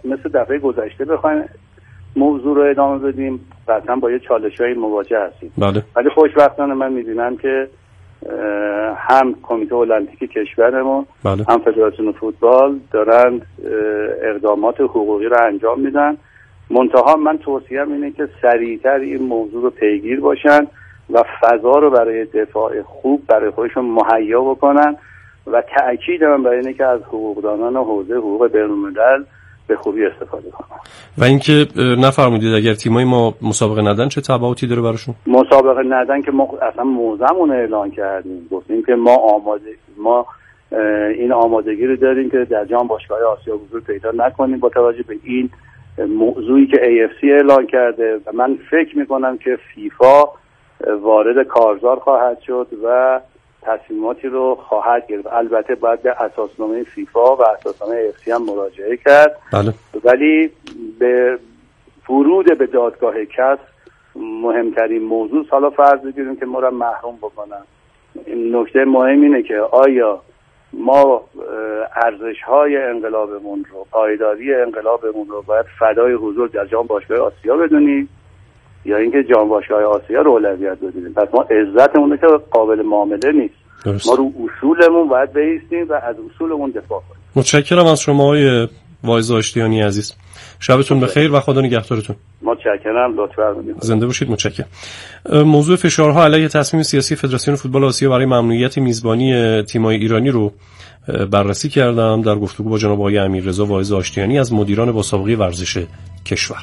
مثل دفعه گذشته بخوایم موضوع رو ادامه بدیم قطعا با یه چالش‌های مواجه هستیم. بله. ولی خوشبختانه من می‌بینم که هم کمیته المپیک کشورمون بله. هم فدراسیون فوتبال دارن اقدامات حقوقی رو انجام میدن. منتها من توصیه‌ام اینه که سریعتر این موضوع رو پیگیر باشن و فضا رو برای دفاع خوب برای خودشون مهیا بکنن و تأکید من برای اینه که از حقوقدانان حوزه حقوق بین‌الملل به خوبی استفاده کنن. و اینکه نفرمودید اگر تیمای ما مسابقه ندن چه تبعاتی داره براشون؟ مسابقه ندن که ما اصلا موضعمون رو اعلان کردیم، گفتیم که ما این آمادگی رو داریم که در جام باشگاه‌های آسیا حضور پیدا نکنیم با توجه به این موضوعی که AFC اعلان کرده و من فکر میکنم که فیفا وارد کارزار خواهد شد و تصمیماتی رو خواهد گرفت. البته باید به اساسنامه فیفا و اساسنامه AFC هم مراجعه کرد. بله. ولی به ورود به دادگاه کاس مهمترین موضوع حالا فرض بگیریم که ما را محروم بکنن. نکته مهم اینه که آیا ما ارزش‌های انقلابمون رو، پایداری انقلابمون رو باید فدای حضور در جام باشگاه آسیا بدونیم یا اینکه جام باشگاه آسیا رو اولویت بدیم؟ پس ما عزتمون که قابل معامله نیست. درست. ما رو اصولمون باید بایستیم و از اصولمون دفاع کنیم. متشکرم از شما آقای واعظ آشتیانی عزیز. شبتون بخیر و خدا نگهدارتون. متشکرم، لطفاً زنده باشید. متشکرم. موضوع فشارها علیه تصمیم سیاسی فدراسیون فوتبال آسیا برای ممنوعیت میزبانی تیم‌های ایرانی رو بررسی کردم در گفتگو با جناب آقای امیررضا واعظ آشتیانی از مدیران با سابقه ورزش کشور.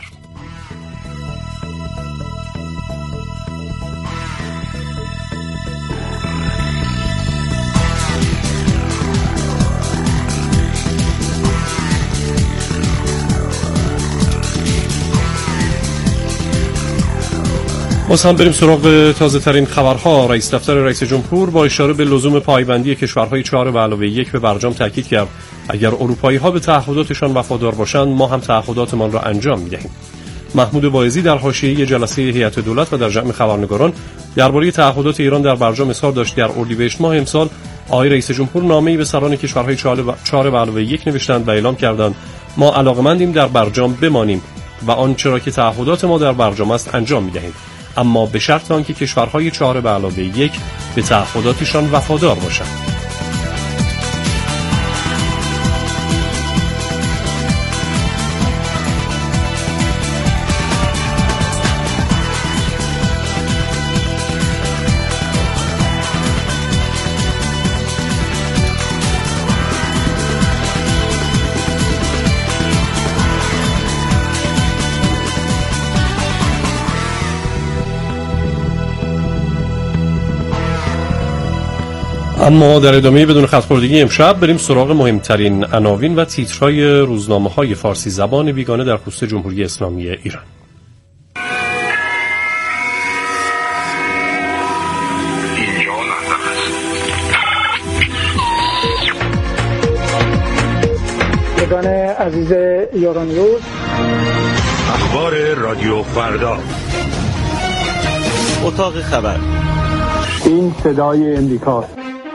باز هم بریم سراغ تازه ترین خبرها. رئیس دفتر رئیس جمهور با اشاره به لزوم پایبندی کشورهای 4+1 به برجام تاکید کرد اگر اروپایی‌ها به تعهداتشان وفادار باشند ما هم تعهداتمان را انجام می‌دهیم. محمود واعظی در حاشیه جلسه هیئت دولت و در جمع خبرنگاران درباره تعهدات ایران در برجام اظهار داشت در اردیبهشت ماه امسال آقای رئیس جمهور نامه‌ای به سران کشورهای 4+1 نوشتند و اعلام کردند ما علاقه‌مندیم در برجام بمانیم و آنچه را که تعهدات ما در برجام است انجام می‌دهیم، اما به شرط آنکه کشورهای 4+1 به تعهداتشان وفادار باشند. اما در ادامه بدون خط‌خوردگی امشب بریم سراغ مهمترین عناوین و تیترهای روزنامه‌های فارسی زبان بیگانه در خصوص جمهوری اسلامی ایران. یگان عزیز یورانیوز، اخبار رادیو فردا، اتاق خبر، این صدای امریکاست.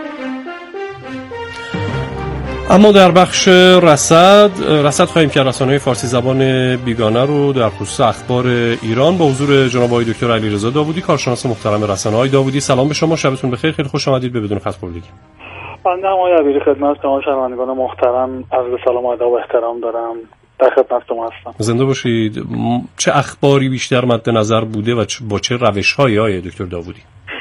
اما در بخش رصد خواهیم که رسانه‌های فارسی زبان بیگانه رو در خصوص اخبار ایران با حضور جناب آقای دکتر علیرضا داوودی، کارشناس محترم رسانه. آقای داوودی سلام به شما، شبتون بخیر، خیلی خوش آمدید به بدون خط‌خوردگی. بنده آقای عبیری خدمت شما شنوندگان محترم عرض سلام و ادب و احترام دارم، در خدمت شما هستم. زنده باشید. چه اخباری بیشتر مد نظر بوده و با چه روش‌هایی آقای دکتر داوودی؟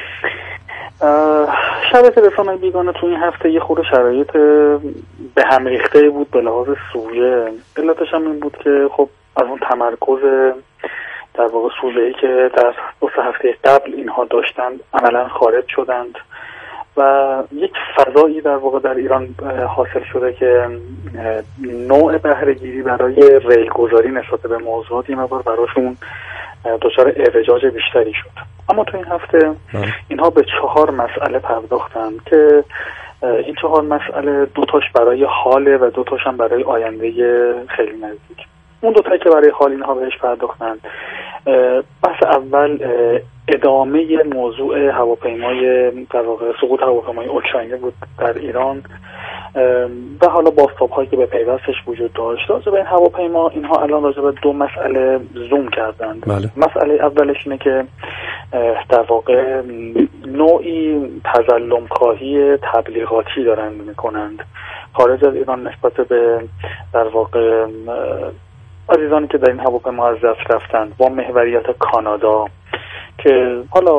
شرایط رسانه‌های بیگانه تو این هفته یه خورده شرایط به هم ریخته بود به لحاظ سوژه. علتش هم این بود که خب از اون تمرکز در واقع سوژه‌ای که در 2 هفته قبل اینها داشتند عملاً خارج شدند و یک فضایی در واقع در ایران حاصل شده که نوع بهره‌گیری برای ریل‌گذاری نسبت به موضوعات یه مقدار براشون دچار اعوجاج بیشتری شد. اما تو این هفته اینها به 4 مسئله پرداختند که این 4 مسئله 2تاش برای حاله و 2تاش هم برای آینده خیلی نزدیک. اون 2تا که برای حال اینها بهش پرداختند، بحث اول ادامه موضوع هواپیمای در واقع سقوط هواپیمای اوکراینی بود در ایران و حالا بازتاب‌هایی که به پیوستش وجود داشت. راجع به این هواپیما اینها الان راجع به دو مسئله زوم کردند. بله. مسئله اولش اینه که در واقع نوعی تظلم‌خواهی تبلیغاتی دارن میکنند خارج از ایران نسبت به در واقع عزیزانی که در این هواپیما از دست رفتند با محوریت کانادا، که حالا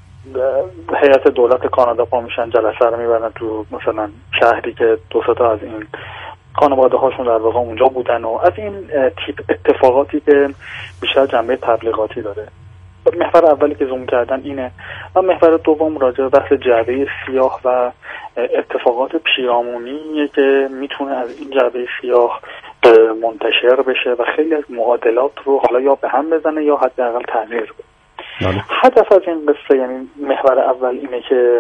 هیئت دولت کانادا پا میشن جلسه رو میبرن تو مثلا شهری که دو تا از این خانواده هاشون در واقع اونجا بودن و از این تیپ اتفاقاتی که بیشتر جنبه تبلیغاتی داره. محور اولی که زوم کردن اینه و محور دوم راجع به بحث جعبه سیاه و اتفاقات پیرامونیه که میتونه از این جعبه سیاه منتشر بشه و خیلی از معادلات رو حالا یا به هم بزنه یا حداقل تغییر بده. هدف از این قصه، یعنی محور اول اینه که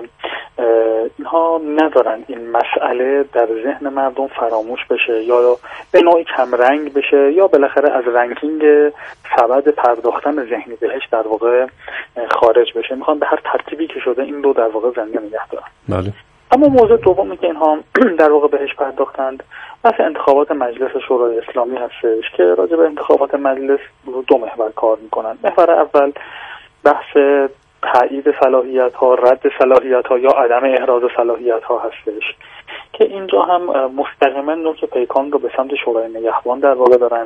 اینها ندارن این مسئله در ذهن مردم فراموش بشه یا به نوعی کم رنگ بشه یا بالاخره از رنکینگ سبد پرداختن ذهنی بهش در واقع خارج بشه. میخوان به هر ترتیبی که شده این دو در واقع زنده نگه دارن. بله. اما موضوع دومی که اینها در واقع بهش پرداختند بحث انتخابات مجلس شورای اسلامی هستش که راجع به انتخابات مجلس دو محور کار میکنن. محور اول بحث تایید صلاحیت ها، رد صلاحیت ها یا عدم احراز صلاحیت ها هستش که اینجا هم مستقیما نوک پیکان رو به سمت شورای نگهبان در واقع دارن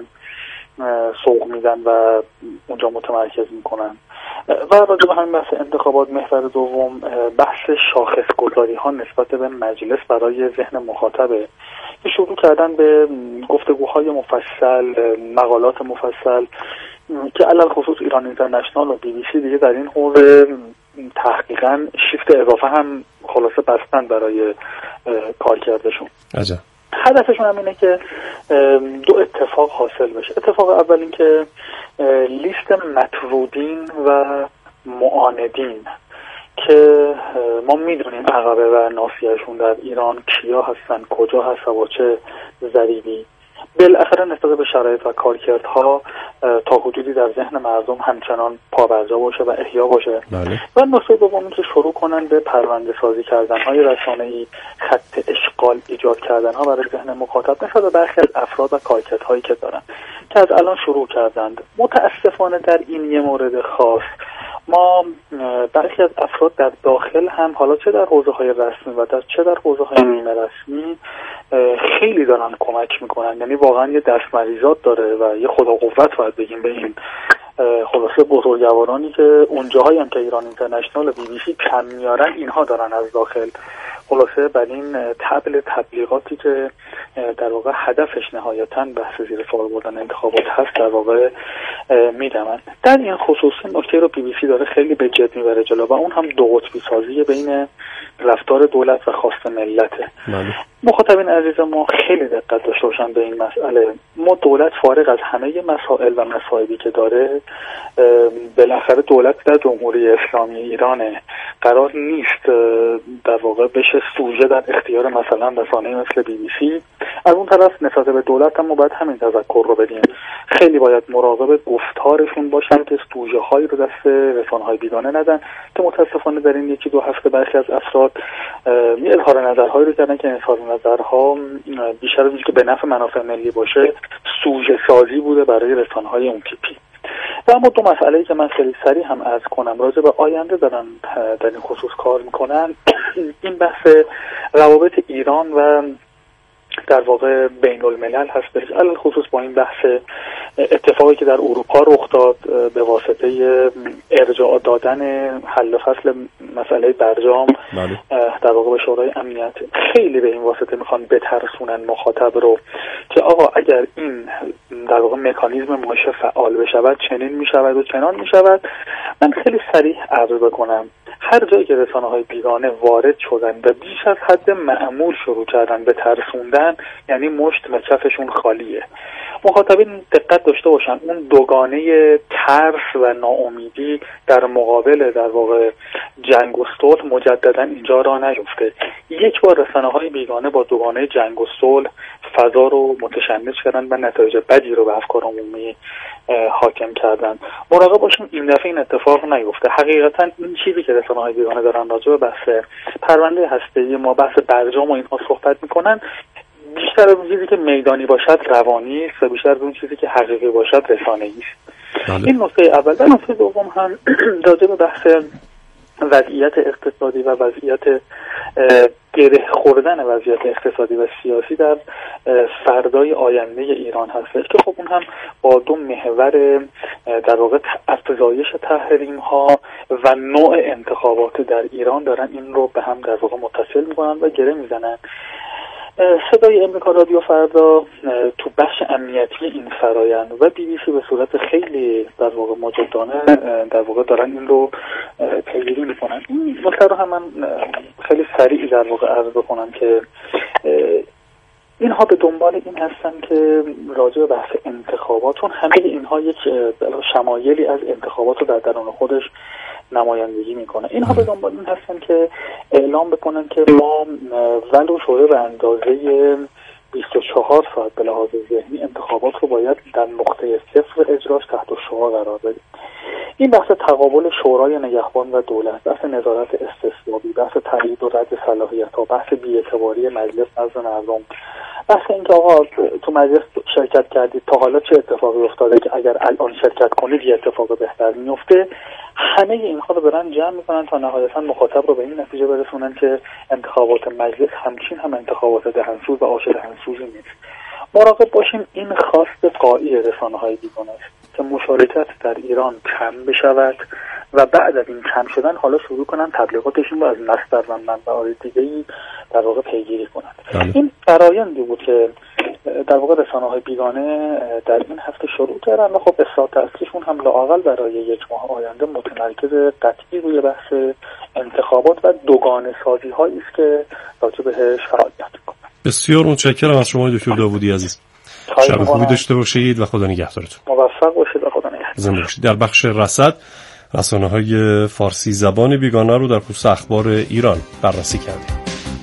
سوق میدن و اونجا متمرکز میکنن. و راجع به همین بحث انتخابات محور دوم بحث شاخص گذاری ها نسبت به مجلس برای ذهن مخاطبه که شروع کردن به گفتگوهای مفصل، مقالات مفصل که علل خصوص ایران اینترنشنال و BBC دیگه در این حوزه تحقیقاً شیفت اضافه هم خلاصه بستن برای کارکردشون. عجب. هدفشون هم اینه که دو اتفاق حاصل بشه. اتفاق اول این که لیست مطرودین و معاندین که ما میدونیم عقبه و ناصیه‌شون در ایران کیا هستن، کجا هست و چه ضریبی، بالاخره نسبت به شرایط و کارکردها تا حدودی در ذهن مردم همچنان پابرجا باشه و احیا باشه. بله. و نکته دوم که شروع کنن به پرونده سازی کردن های رسانه‌ای، خط اشغال ایجاد کردن ها برای ذهن مخاطب نسبت به برخی از افراد و کارکردهایی که دارن که از الان شروع کردند. متاسفانه در این یه مورد خاص ما برخی از افراد در داخل هم حالا چه در حوزه‌های رسمی و چه در حوزه‌های نیمه رسمی خیلی دارن کمک میکنن. یعنی واقعا یه دستمریزات داره و یه خدا قوت باید بگیم به این خلاصه بزرگوارانی که اونجاهایی هم که ایران اینترنشنال و BBC کم میارن، اینها دارن از داخل خلاصه بر این طبل تبلیغاتی که در واقع هدفش نهایتاً بحث زیر سوال بردن انتخابات هست در واقع میدمن. در این خصوص نکته رو BBC داره خیلی به جد میبره جلو و اون هم دو قطبی سازی بین رفتار دولت و خواست ملته. مخاطبین عزیز ما خیلی دقت داشته باشن به این مسئله. ما دولت فارغ از همه مسائل و مصائبی که داره، بالاخره دولت در جمهوری اسلامی ایرانه، قرار نیست در واقع بشه سوژه در اختیار مثلا رسانه‌ای مثل BBC. از اون طرف نسبت به دولت هم باید همین تذکر رو بدیم، خیلی باید مراقب گفتارشون باشن که سوژه هایی رو دست رسانه‌های بیگانه ندن که متاسفانه در این یکی دو هفته برخی از افراد یه اظهار نظرهایی رو کردن که اظهار نظرها بیشتر از اینکه به نفع منافع ملی باشه سوژه سازی بوده برای رسانه‌های اون تیپی. و اما دو مسئله‌ای که من خیلی سریع هم عرض کنم راجع به آینده دارن در این خصوص کار میکنن، این بحث روابط ایران و در واقع بین الملل هستش، علل خصوص با این بحث اتفاقی که در اروپا رخ داد به واسطه ارجاع دادن حل فصل مسئله برجام در واقع به شورای امنیت. خیلی به این واسطه میخوان بترسونن مخاطب رو که آقا اگر این در واقع مکانیزم ماشه فعال بشود چنین میشود و چنان میشود. من خیلی صریح عرض بکنم، هر جایی که رسانه‌های بیگانه وارد شدن و بیش از حد معمول شروع کردن به ترسوندن، یعنی مشت و کفشون خالیه. مخاطبین دقت داشته باشن اون دوگانه ترس و ناامیدی در مقابل در واقع جنگ و صلح مجددا اینجا را نیفته. یک بار رسانه‌های بیگانه با دوگانه جنگ و صلح فضا رو متشنج کردن و نتایج بدی رو به افکار عمومی حاکم کردن. مراقب باشیم این دفعه این اتفاق نیفته. حقیقتا این چیزی که رسانه‌های بیگانه دارن راجع به بحث پرونده هسته‌ای ما، بحث برجام و اینها صحبت میکنن، بیشتر از اون چیزی که میدانی باشد روانی است و بیشتر از اون چیزی که حقیقی باشد رسانه‌ای است. این نکته اول. و نکته دوم هم راجع به بحث وضعیت اقتصادی و وضعیت گره خوردن وضعیت اقتصادی و سیاسی در فردای آینده ایران هستش که خب اون هم با دو محور در واقع افزایش تحریم ها و نوع انتخابات در ایران دارن این رو به هم در واقع متصل میکنن و گره میزنن. صدای امریکا رادیو فردا تو بخش امنیتی این فرایند و BBC به صورت خیلی در واقع مجدانه در واقع دارن این رو پیگیری میکنن. این نکته رو هم من خیلی سریع در واقع عرض بکنم که اینها به دنبال این هستن که راجع به بحث انتخاباتون همه اینها یک شمایلی از انتخابات رو در درون خودش نمایندگی میکنه. اینها به دنبال این هستن که اعلام بکنن که ما ولو شده به اندازه 24 ساعت به لحاظ ذهنی انتخابات رو باید در نقطه صفر اجراش تحت شعاع قرار بدیم. این بحث تقابل شورای نگهبان و دولت، بحث نظارت استصوابی، بحث تایید و رد صلاحیت‌ها، بحث بی‌اعتباری مجلس نزد مردم، بحث اینکه آقا تو مجلس شرکت کردید تا حالا چه اتفاقی افتاده که اگر الان شرکت کنید یه اتفاق بهتر میفته، همه اینها رو برن جمع میکنن تا نهایتا مخاطب رو به این نتیجه برسونن که انتخابات مجلس همچین هم انتخابات دهنسوز و آش دهنسوزی نیست. مراقب باشیم این خواست قایی رسانه‌های بیگانه است که مشارکت در ایران کم بشود و بعد از این کم شدن حالا شروع کنن تبلیغاتشون رو از مصدر و منبع‌های دیگه‌ای در واقع پیگیری کنند. این فرآیندی بود که در واقع رسانه‌های بیگانه در این هفته شروع کردن و خب اصلاحات اصلیشون هم لااقل برای یک ماه آینده متمرکز قطعی روی بحث انتخابات و دوگانه سازی‌هایی است که راجع بهش فعالیت می‌کنن. بسیار متشکرم از شما دکتر داوودی عزیز. شب خوبی داشته باشید و خدا نگهدارتون. موفق باشید و خدا نگهدار. زنده باشید. در بخش رصد رسانه‌های فارسی زبان بیگانه رو در خصوص اخبار ایران بررسی کردیم.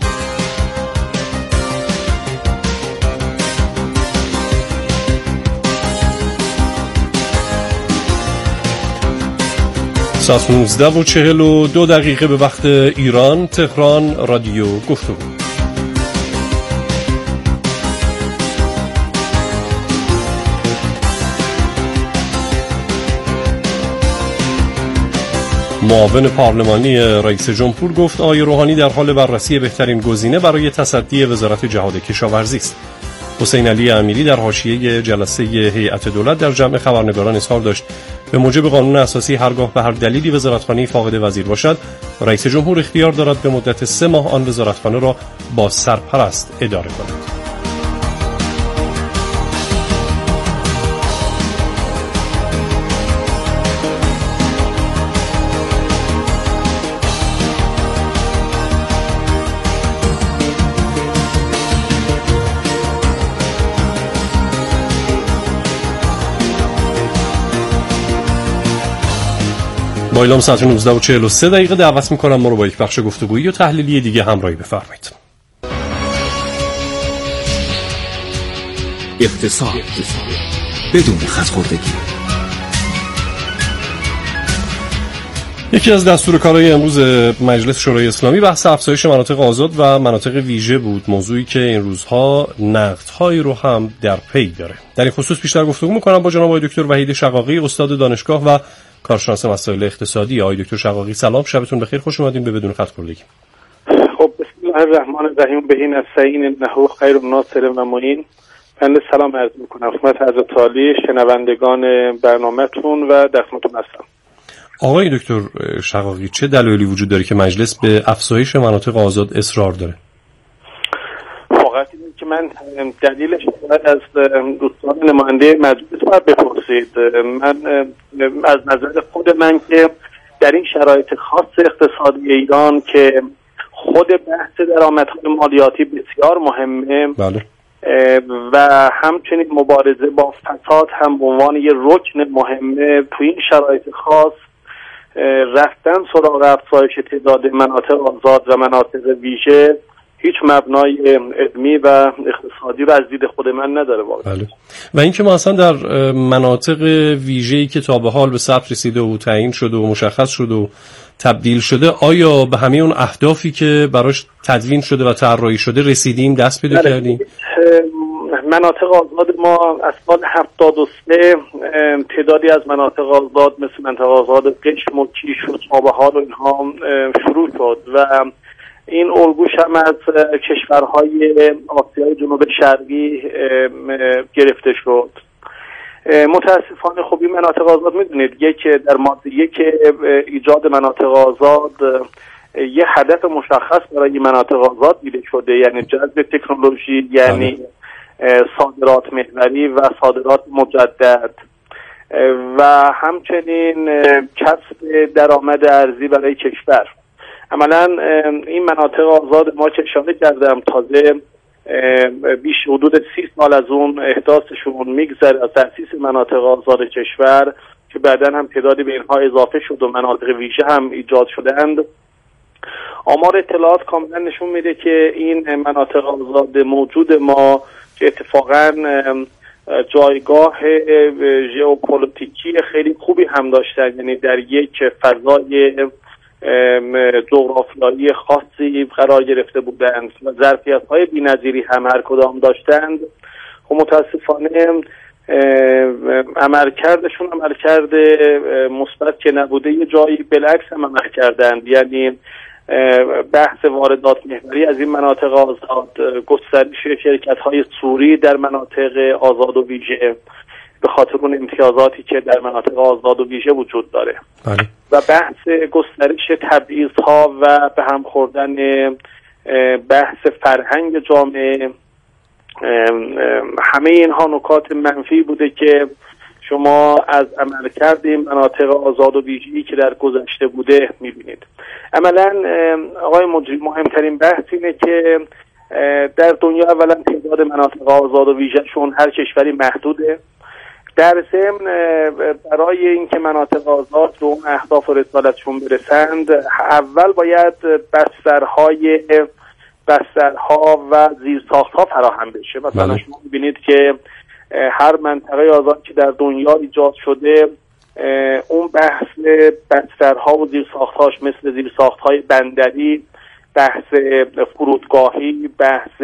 ساعت 19:42 به وقت ایران. تهران. رادیو گفتگو. معاون پارلمانی رئیس جمهور گفت آقای روحانی در حال بررسی بهترین گزینه برای تصدی وزارت جهاد کشاورزی است. حسین علی امیری در حاشیه جلسه هیئت دولت در جمع خبرنگاران اظهار داشت به موجب قانون اساسی هرگاه به هر دلیلی وزارتخانه فاقد وزیر باشد، رئیس جمهور اختیار دارد به مدت 3 ماه آن وزارتخانه را با سرپرست اداره کند. با اعلام ساعت 19:43 دعوت می‌کنم ما رو با یک بخش گفتگویی و تحلیلی دیگه همراهی بفرمایید. اقتصاد بدون خودخوردگی. یکی از دستورکارهای امروز مجلس شورای اسلامی بحث افزایش مناطق آزاد و مناطق ویژه بود، موضوعی که این روزها نقدهایی رو هم در پی داره. در این خصوص بیشتر گفتگو می‌کنم با جناب آقای دکتر وحید شقاقی، استاد دانشگاه و کارشناس مسائل اقتصادی. آقای دکتر شقاقی سلام، شبتون بخیر، خوش اومدین به بدون خط خوردگی. خب بسم الله الرحمن الرحیم. بهین السعین انه خیر الناصر و معین. بنده سلام عرض میکنم خدمت حضرت عالی، شنوندگان برنامه‌تون و در خدمتتون هستم. آقای دکتر شقاقی، چه دلایلی وجود داره که مجلس به افزایش مناطق آزاد اصرار داره؟ واقعا اینه که من دلیلش از دوستان نماینده مجلس باید بپرسید. من از نظر خود من که در این شرایط خاص اقتصادی ایران که خود بحث درآمدهای مالیاتی بسیار مهمه، بله، و همچنین مبارزه با فساد هم به عنوان یه رکن مهمه، تو این شرایط خاص رفتن سراغ افزایش تعداد مناطق آزاد و مناطق ویژه هیچ مبنای علمی و اقتصادی رو از دید خود من نداره واقعا. بله. و اینکه ما اصلا در مناطق ویژه‌ای که تا به حال به ثبت رسیده و تعیین شده و مشخص شده و تبدیل شده، آیا به همه اون اهدافی که براش تدوین شده و طراحی شده رسیدیم، دست پیدا کردیم؟ مناطق آزاد ما از سال 73 تعدادی از مناطق آزاد مثل منطقه آزاد قشم و کیش و تابهار و اینها شروع شد و این الگوش هم از کشورهای آسیای جنوب شرقی گرفته شد. متاسفانه خب این مناطق آزاد میدونید در ماده یک ایجاد مناطق آزاد یه هدف مشخص برای مناطق آزاد دیده شده، یعنی جذب تکنولوژی، یعنی صادرات محوری و صادرات مجدد و همچنین کسب درآمد ارزی برای کشور. عملا این مناطق آزاد ما که اشاره کردم تازه بیش حدود 30 سال از اون احداثشون میگذره از تأسیس مناطق آزاد کشور که بعداً هم تعدادی به اینها اضافه شد و مناطق ویژه هم ایجاد شدند. آمار اطلاعات کاملا نشون میده که این مناطق آزاد موجود ما که اتفاقاً جایگاه ژئوپلیتیکی خیلی خوبی هم داشتن، یعنی در یک فضای جغرافیایی خاصی قرار گرفته بودند و ظرفیت‌های بی‌نظیری هم هر کدام داشتند، خب متاسفانه عملکردشون عملکرد مثبت که نبوده، یه جایی بالعکس هم عمل کردند. یعنی بحث واردات محوری از این مناطق آزاد، گسترش شرکت‌های سوری در مناطق آزاد و ویژه به خاطر اون امتیازاتی که در مناطق آزاد و ویژه وجود داره بله. و بحث گسترش تبعیض‌ها و به هم خوردن بحث فرهنگ جامعه، همه اینها نکات منفی بوده که شما از عملکرد این مناطق آزاد و ویژه‌ای که در گذشته بوده می‌بینید. عملاً آقای مجری مهمترین بحث اینه که در دنیا اولا تعداد مناطق آزاد و ویژه‌شون هر کشوری محدوده. در ضمن برای اینکه مناطق آزاد به اون اهداف و رسالتشون برسند، اول باید بسترها و زیرساخت‌ها فراهم بشه. مثلا شما می‌بینید که هر منطقه آزاد که در دنیا ایجاد شده، اون بحث بسترها و زیرساخت‌هاش مثل زیرساخت‌های بندری، بحث فرودگاهی، بحث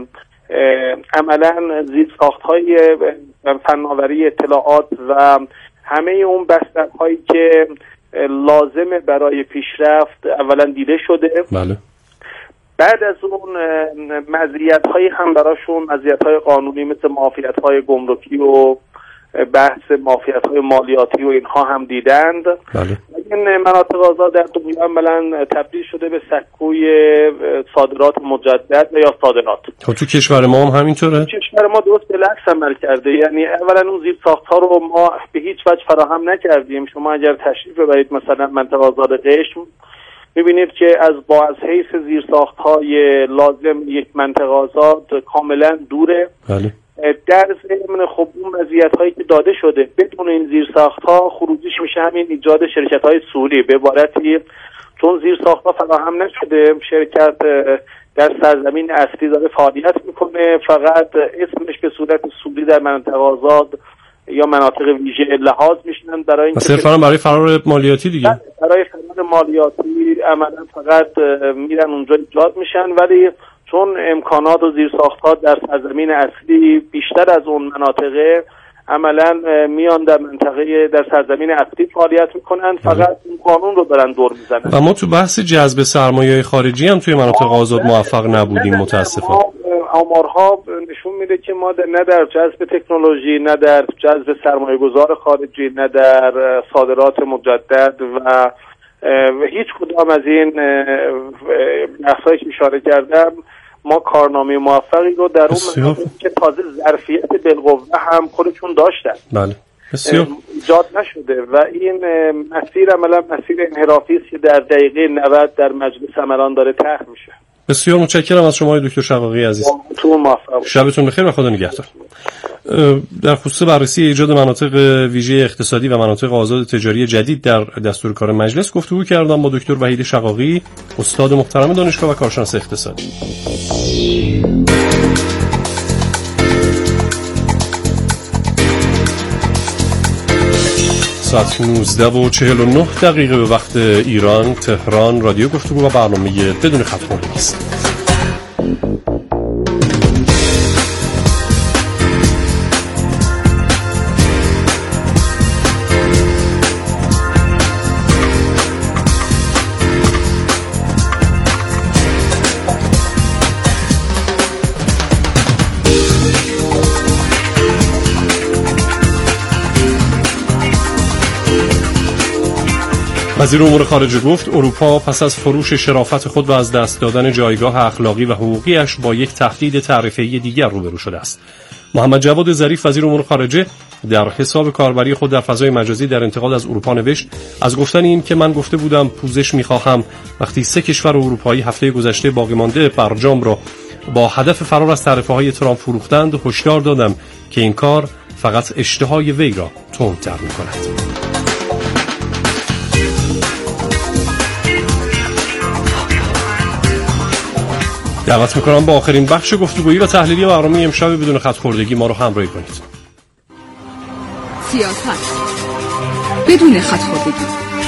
عملاً زیرساخت‌های فناوری اطلاعات و همه اون بسترهایی که لازمه برای پیشرفت اولا دیده شده. بله. بعد از اون مزیت‌هایی هم براشون، مزیت‌های قانونی مثل معافیت‌های گمرکی و بحث معافیت‌های مالیاتی و اینها هم دیدند. بله. این مناطق آزاد در دنیا عملاً تبدیل شده به سکوی صادرات مجدد و یا صادرات. تو کشور ما هم همینطوره؟ کشور ما درست بالعکس عمل کرده. یعنی اولا اون زیرساخت‌ها رو ما به هیچ وجه فراهم نکردیم. شما اگر تشریف ببرید مثلا منطقه آزاد قشم، می‌بینید که از حیث زیرساخت‌های لازم یک منطقه آزاد کاملا دوره. بله. در ضمن خب اون مزیت‌هایی که داده شده بدون این زیرساخت‌ها خروجیش میشه همین ایجاد شرکت‌های سوری. به عبارتی چون زیرساخت‌ها فراهم نشده، شرکت در سرزمین اصلی داره فعالیت میکنه، فقط اسمش به صورت سوری در مناطق آزاد یا مناطق ویژه لحاظ میشنن برای اینکه صرفاً برای فرار مالیاتی دیگه. برای فرار مالیاتی عملاً فقط میرن اونجا ایجاد میشن، ولی چون امکانات و زیرساخت‌ها در سرزمین اصلی بیشتر از اون مناطقه، عملاً میان در سرزمین اصلی فعالیت میکنن، فقط این قانون رو دارن دور میزنن. و ما تو بحث جذب سرمایه خارجی هم توی مناطق آزاد موفق نبودیم متاسفانه. آمارها نشون میده که ما نه در جذب تکنولوژی، نه در جذب سرمایه گذار خارجی، نه در صادرات مجدد و هیچ کدام از این بحثایی که اشاره کردم ما کارنامه موفقی رو در اون مناطق که تازه ظرفیت بالقوه هم خودشون داشتن بله بسیار ایجاد نشده و این مسیر عملا مسیر انحرافی است که در دقیقه 90 در مجلس عملان داره طرح میشه. بسیار متشکرم از شما دکتر شقاقی عزیز. شبتون بخیر و خدا نگهدار. در خصوص بررسی ایجاد مناطق ویژه اقتصادی و مناطق آزاد تجاری جدید در دستور کار مجلس گفتگو کردم با دکتر وحید شقاقی، استاد محترم دانشگاه و کارشناس اقتصادی. ساعت 19:49 به وقت ایران تهران. رادیو گفتگو و برنامه بدون خط خوردگی است. وزیر امور خارجه گفت اروپا پس از فروش شرافت خود و از دست دادن جایگاه اخلاقی و حقوقیش با یک تهدید تعرفه‌ای دیگر روبرو شده است. محمد جواد ظریف وزیر امور خارجه در حساب کاربری خود در فضای مجازی در انتقاد از اروپا نوشت: از گفتن این که من گفته بودم پوزش می‌خواهم وقتی 3 کشور اروپایی هفته گذشته باقی مانده برجام را با هدف فرار از تعرفه‌های ترامپ فروختند، هشدار دادم که این کار فقط اشتهای وی را تندتر می‌کند. دعوت میکنم با آخرین بخش گفتگویی و تحلیلی برنامه امشب بدون خط خوردگی ما رو همراهی کنید. سیاست بدون خط خوردگی.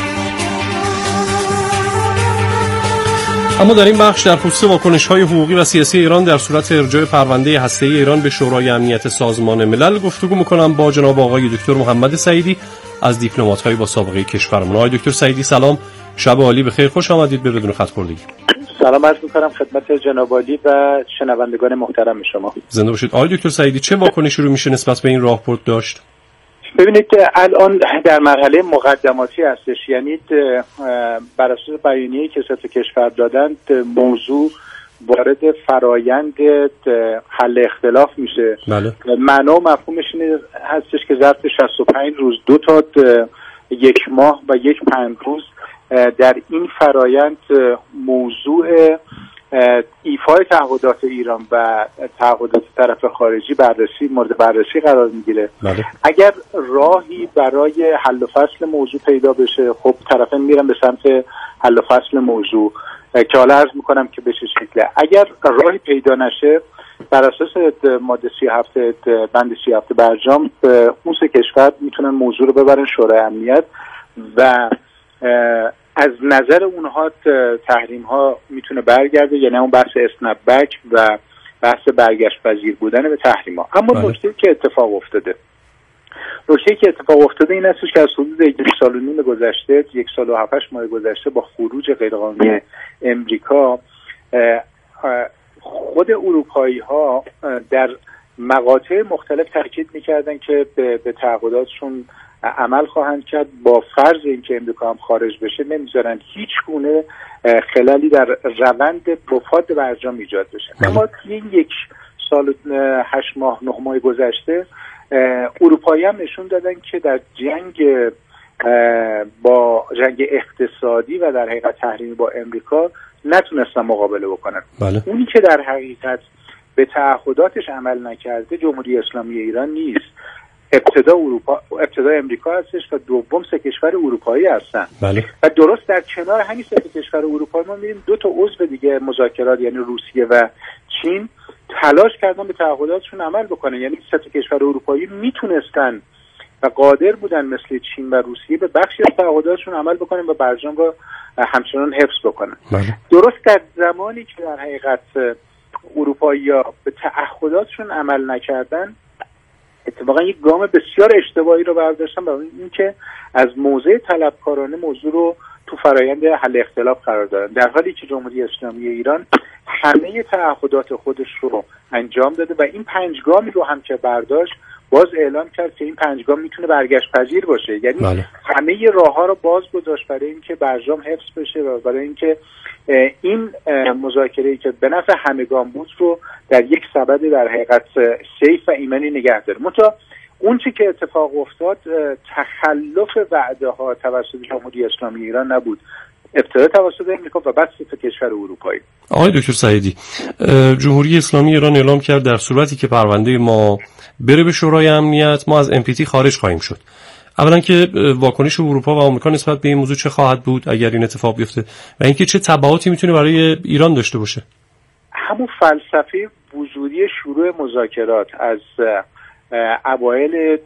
اما در این بخش در خصوص واکنش‌های حقوقی و سیاسی ایران در صورت ارجاع پرونده هسته‌ای ایران به شورای امنیت سازمان ملل گفتگو میکنم با جناب آقای دکتر محمد سعیدی از دیپلمات‌های با سابقه کشورمون. آقای دکتر سعیدی سلام، شب عالی بخیر، خوش آمدید به بدون خط خوردگی. سلام عرض می‌کنم خدمت جناب عالی و شنوندگان محترم شما. زنده باشید. آقای دکتر سعیدی چه واکنشی رو میشه نسبت به این راهبرد داشت؟ ببینید الان در مرحله مقدماتی هستش، یعنی بر اساس بیانیه‌ای که 3 کشور دادند موضوع وارد فرایند حل اختلاف میشه. بله. معنا و مفهومش این هستش که ظرف 65 روز 2 تا 1 ماه و 1 5 روز در این فرایند موضوع ایفای تعهدات ایران و تعهدات طرف خارجی مورد بررسی قرار میگیره. بله. اگر راهی برای حل و فصل موضوع پیدا بشه، خب طرفین میرن به سمت حل و فصل موضوع که حالا عرض میکنم که به چه شکله. اگر راهی پیدا نشه، بر اساس ماده 37 بند 37 برجام اون 3 کشور میتونن موضوع رو ببرن شورای امنیت و از نظر اونها تحریم ها میتونه برگرده، یعنی اون بحث اسنپ بک و بحث برگشت پذیر بودن به تحریم ها. اما نکته که اتفاق افتاده این است که از حدود 1 سال و نیم گذشته، 1 سال و 7 ماه گذشته با خروج غیرقانونی امریکا، خود اروپایی ها در مقاطع مختلف تاکید میکردن که به تعهداتشون عمل خواهند کرد، با فرض اینکه امریکا هم خارج بشه نمیذارن هیچ گونه خلالی در روند مفاد برجام ایجاد بشه. اما این 1 سال 8 ماه 9 ماه گذشته اروپایی هم نشون دادن که در جنگ اقتصادی و در حقیقت تحریمی با امریکا نتونستن مقابله بکنن. بله. اونی که در حقیقت به تعهداتش عمل نکرده جمهوری اسلامی ایران نیست، ابتدا امریکا هستش و دوم 3 کشور اروپایی هستن. بله. و درست در کنار همین 3 کشور اروپایی ما می‌بینیم 2 تا عضو دیگه مذاکرات، یعنی روسیه و چین، تلاش کردن به تعهداتشون عمل بکنن. یعنی 3 کشور اروپایی میتونستن و قادر بودن مثل چین و روسیه به بخشی از تعهداتشون عمل بکنن و برجام رو همچنان حفظ بکنن. بله. درست در زمانی که در حقیقت اروپایی‌ها به تعهداتشون عمل نکردن، اتفاقا یک گام بسیار اشتباهی رو برداشتن برای اینکه از موضع طلبکارانه موضوع رو تو فرایند حل اختلاف قرار دادن، در حالی که جمهوری اسلامی ایران همه تعهدات خودش رو انجام داده و این 5 گامی رو هم که برداشت باز اعلام کرد که این 5 گام میتونه برگشت پذیر باشه. یعنی بله. همه راه‌ها رو باز گذاشت برای اینکه برجام حفظ بشه و برای اینکه این مذاکره‌ای که به نفع همگان بود رو در یک سبد در حقیقت سیف و ایمنی نگه داره. منتها اون چی که اتفاق افتاد تخلف وعده ها توسط جمهوری اسلامی ایران نبود، ابتدا توسط امریکا و بعد 3 کشور اروپایی. آقای دکتر سعیدی، جمهوری اسلامی ایران اعلام کرد در صورتی که پرونده ما بره به شورای امنیت ما از NPT خارج خواهیم شد. اولا که واکنش اروپا و آمریکا نسبت به این موضوع چه خواهد بود اگر این اتفاق بیفته و اینکه چه تبعاتی میتونه برای ایران داشته باشه؟ همون فلسفه وجودی شروع مذاکرات از اوایل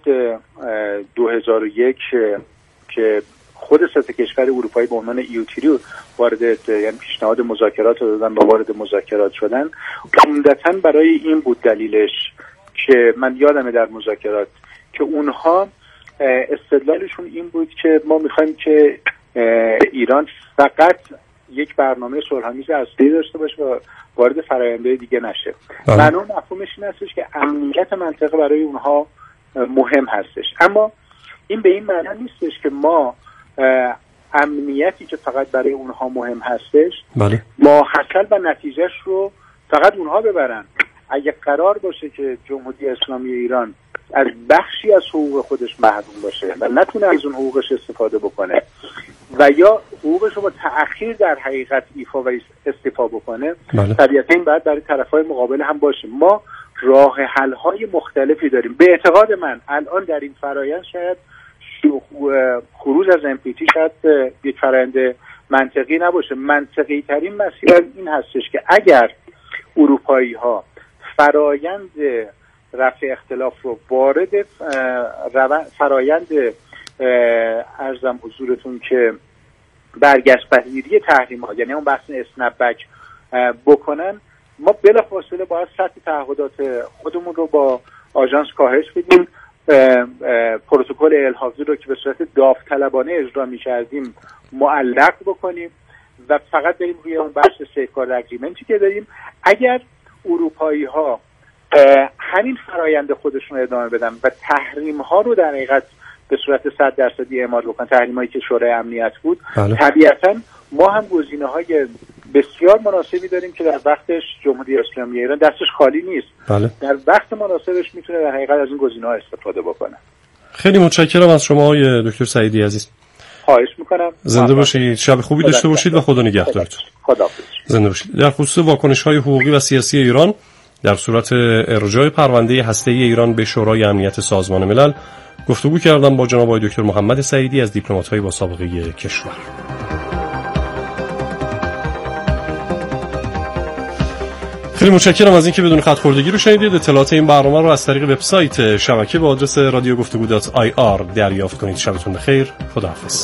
2001 که خود 3 کشور اروپایی به عنوان ایوتی رو وارد یعنی پیشنهاد مذاکرات رو دادن و وارد مذاکرات شدن، عمدتاً برای این بود دلیلش که من یادمه در مذاکرات که اونها استدلالشون این بود که ما میخوایم که ایران فقط یک برنامه صلح‌آمیز اصلی داشته باشه و وارد فرآیندهای دیگه نشه. معنی مفهومش این هستش که امنیت منطقه برای اونها مهم هستش، اما این به این معنی نیستش که ما امنیتی که فقط برای اونها مهم هستش ماحصل و نتیجهش رو فقط اونها ببرن. اگه قرار باشه که جمهوری اسلامی ایران از بخشی از حقوق خودش محروم باشه و نتونه از اون حقوقش استفاده بکنه و یا حقوقش رو با تأخیر در حقیقت ایفا و استیفا بکنه، طبیعتاً این باید برای طرفهای مقابل هم باشه. ما راه حل‌های مختلفی داریم. به اعتقاد من الان در این فرآیند شاید خروج از NPT شاید یک فرآیند منطقی نباشه. منطقی ترین مسیر این هستش که اگر اروپایی ها فرآیند رفع اختلاف رو وارد فرآیند ارزم حضورتون که برگشت پذیری تحریم‌ها یعنی اون بحث اسنپ بک بکنن، ما بلافاصله باید سطح تعهدات خودمون رو با آژانس کاهش بدیم، پروتکل الحاقی رو که به صورت داوطلبانه اجرا می‌کردیم معلق بکنیم و فقط بریم روی اون بحث سیفگارد اگریمنتی که داریم. اگر اروپایی ها همین فرایند خودشون رو ادامه بدن و تحریم ها رو در حقیقت به صورت 100% اعمال بکنن، تحریم هایی که شورای امنیت بود، طبیعتا ما هم گزینه های بسیار مناسبی داریم که در وقتش جمهوری اسلامی ایران دستش خالی نیست. در وقت مناسبش میتونه در حقیقت از این گزینه ها استفاده بکنه. خیلی متشکرم از شما آقای دکتر سعیدی عزیز. خواهش میکنم. زنده باشید، شب خوبی داشته باشید و خدا نگهدارتون. خداحافظ. زنده باشید. در خصوص واکنش‌های حقوقی و سیاسی ایران در صورت ارجاع پرونده هسته‌ای ایران به شورای امنیت سازمان ملل گفتگو کردم با جناب آقای دکتر محمد سعیدی از دیپلمات‌های با سابقه کشور. خیلی متشکرم از اینکه بدون خط‌خوردگی رو شنیدید. اطلاعات این برنامه رو از طریق وبسایت شبکه با آدرس radioguftagu.ir دریافت کنید. شبتون بخیر. خداحافظ.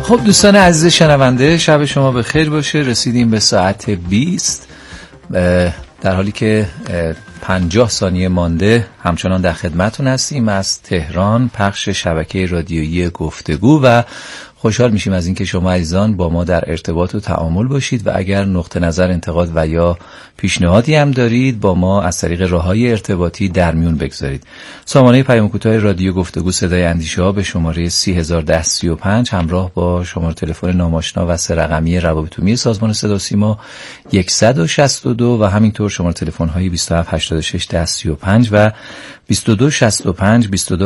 خب دوستان عزیز شنونده، شب شما به خیر باشه. رسیدیم به ساعت 20 در حالی که 50 ثانیه مانده همچنان در خدمتون هستیم از تهران، پخش شبکه رادیویی گفتگو، و خوشحال میشیم از اینکه شما عزیزان با ما در ارتباط و تعامل باشید و اگر نقطه نظر، انتقاد و یا پیشنهادی هم دارید با ما از طریق راههای ارتباطی در میون بگذارید. سامانه پیام کوتاه رادیو گفتگو صدای اندیشه ها به شماره 30135 همراه با شماره تلفن ناماشنا و 3 رقمی روابط عمومی سازمان صدا و سیما 162 و همینطور شماره تلفن های 2786 1035 و 2265 22